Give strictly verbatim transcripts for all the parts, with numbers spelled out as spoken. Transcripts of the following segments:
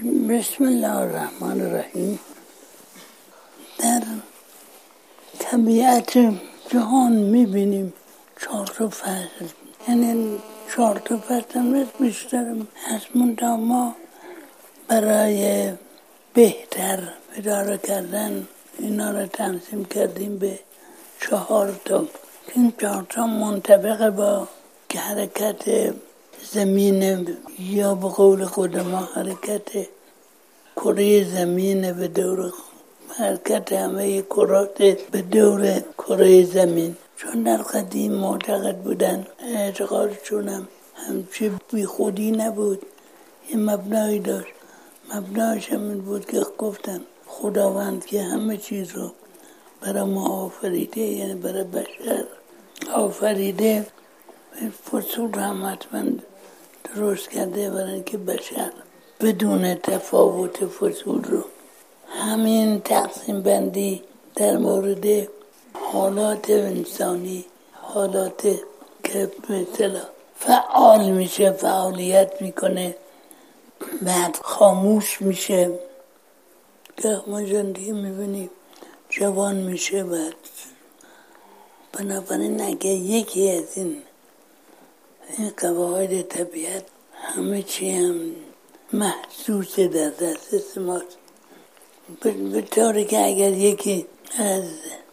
بسم الله الرحمن الرحیم. در طبیعت جهان میبینیم چهار تا فصل، یعنی چهار تا فصل هم بیشتر از منطقه ما برای بهتر اداره کردن اینا رو تنظیم کردیم به چهار تا. این چهار تا منطبق با حرکت زمین یا به قول خود ما حرکت کره زمین به دور حرکت همه کرات به دور کره زمین. چون در قدیم معتقد بودن، اعتقادشون هم همچی بی خودی نبود، یه مبنایی داشت. مبنایش هم این بود که گفتن خداوند که همه چیز رو برای ما آفریده، یعنی برای بشر آفریده، فصول هم حتما درست کرده برای اینکه بشر بدون تفاوت فصول رو. همین تقسیم بندی در مورد حالات انسانی، حالات که به اصطلاح فعال میشه، فعالیت میکنه، بعد خاموش میشه، که ما زندگی میبینیم جوان میشه. بعد بنابراین اگه یکی از این این قواعد طبیعت همه چی هم محسوس در دسترس ماست، به طوری که اگر یکی از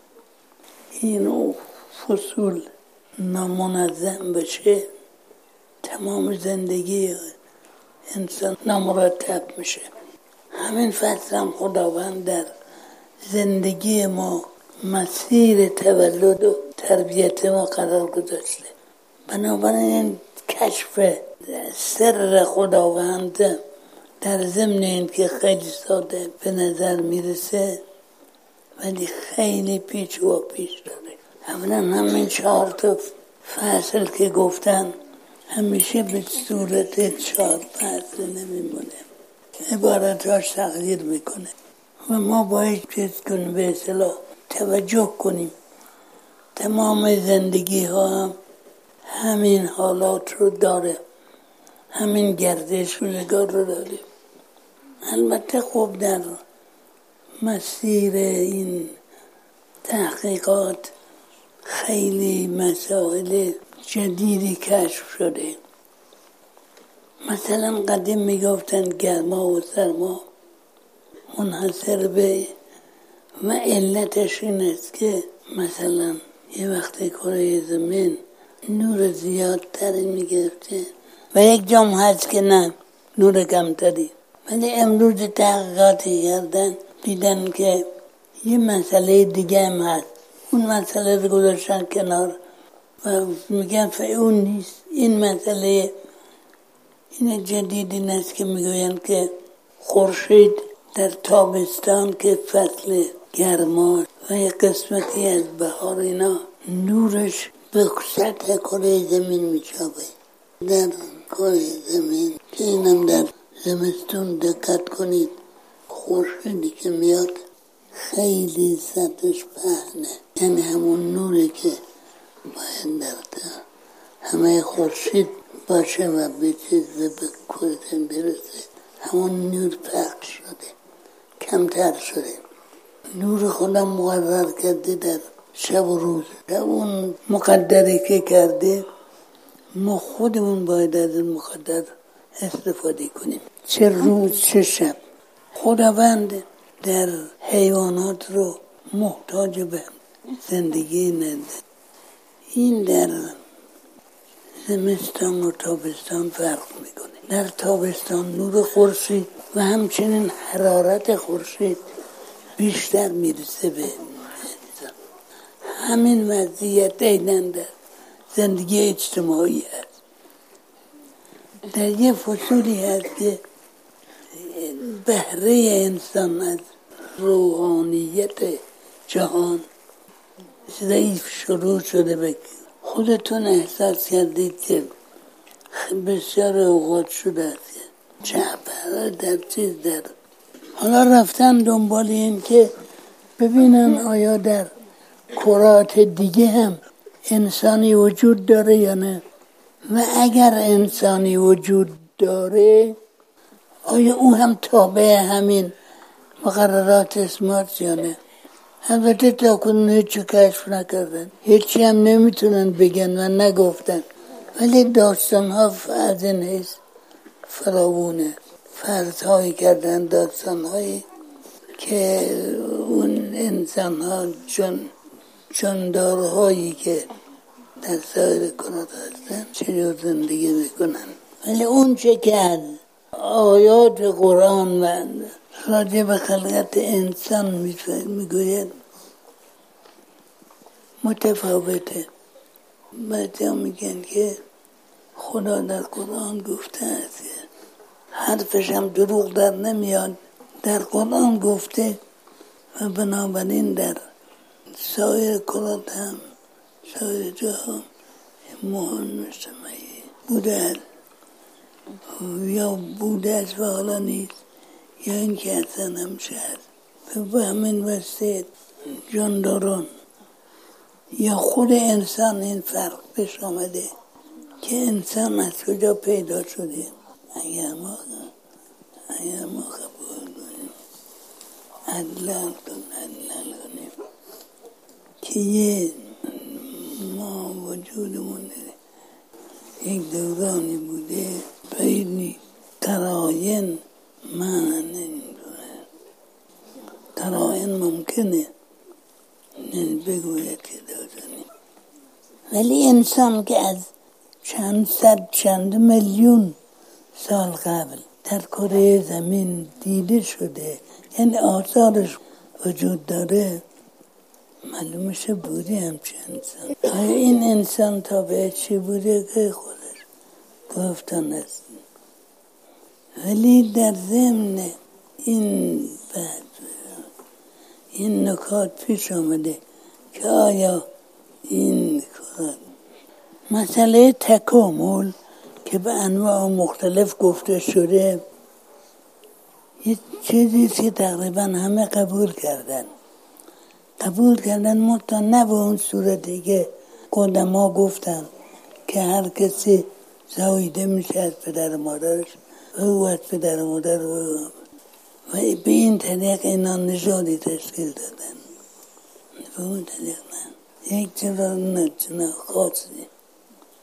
این فصول نامنظم بشه، تمام زندگی انسان نامرتب میشه. همین فصل هم خداوند در زندگی ما مسیر تولد و تربیت ما قرار گذاشته. بنابراین کشف سر خداوند در ضمن این که خیلی ساده به نظر میرسه، ولی خیلی پیچ و پیچ داره. اولا همین چهار تا فصل که گفتن همیشه به صورت چهار فصل نمیمونه، عبارتاش تغییر میکنه و ما باید چیز کنیم، به اصطلاح توجه کنیم. تمام زندگی ها هم همین حالات رو داره، همین گردش روزگار رو داره. البته خب در مسیر این تحقیقات خیلی مسائل جدیدی کشف شده. مثلا قدیم میگفتن گرما و سرما منحصر به و علتش این است که مثلا یه وقت کره زمین نور زیادتری میگرفته و یک جام هست که نه، نور کمتری. ولی امروز تحقیقاتی کردن دیدن که یه مسئله دیگه هم هست، اون مسئله رو گذاشتن کنار و میگن اون نیست. این مسئله این جدید این است که میگوین که خورشید در تابستان که فصل گرما و یک قسمتی از بهار، اینا نورش به سطح کره زمین میچابه. در کره زمین که اینم در زمستون دقت کنید، خورشیدی که میاد خیلی سطحش پهنه، یعنی همون نوری که باید در همه خورشید باشه و به چیز به کره زمین برسه، همون نور پخش شده، کمتر شده. نور خدا مقرر کرده در شب و روز، در اون مقدری که کرده ما خودمون باید از این مقدر استفاده کنیم، چه روز چه شب. خداوند در حیوانات رو محتاج به زندگی نده. این در زمستان و تابستان فرق میکنه. در تابستان نور خورشید و همچنین حرارت خورشید بیشتر میرسه به انسان. همین وضعیت ایدن در زندگی اجتماعی هست. در یه فصولی هست که بهره انسان از روحانیت جهان ضعیف شروع شده. به خودتون احساس کردید که بسیار اوقات شده است چه در چیز در حالا رفتن دنبال این که ببینن آیا در کرات دیگه هم انسانی وجود داره یا نه، و اگر انسانی وجود داره آیا او هم تابع همین مقررات اسمارت یا نه؟ البته تا کنون هیچی کشف نکردن، هیچی هم نمیتونن بگن و نگفتن، ولی داستان ها از این حیث فراوونه. فرض هایی کردن، داستان هایی که اون انسان ها چون جاندار هایی که در سایر کانات هستن چجور زندگی میکنن. ولی اون چه که از آیات قرآن و راجع به خلقت انسان میگوید متفاوته. بعضی میگن که خدا در قرآن گفته است، حرفش هم دروغ در نمیاد، در قرآن گفته و بنابراین در سایر کانات هم سایر جاها مهم مجتمعی بوده است یا بوده است و حالا نیست، یا اینکه اصلا همشه هست. به همین واسطه جانداران یا خود انسان این فرق پیش آمده که انسان از کجا پیدا شده. اگر ما اگر ما قبول کنیم عدلال کنیم که یه ما وجودمون یک دورانی بوده بعید تراین معنی نمیدونه، تراین ممکنه بگوید که داریم، ولی انسان که از چند صد چند میلیون سال قبل در کره زمین دیده شده، یعنی آثارش وجود داره، معلومه شه بوده همچه انسان. آیا این انسان تابع چی بوده که خودش گفتن است. ولی در ضمن این بعد این نکات پیش آمده که آیا این کار مسئله تکامل که به انواع مختلف گفته شده یه چیزی که تقریبا همه قبول کردن قبول کردن مطمئن نه به اون صورتی که قدما گفتن که هر کسی زاییده میشه از پدر مادرش و او از پدر مادر و و به این طریق اینا نژادی تشکیل دادن. به اون طریق نه، یک چرا نه چنان خاصی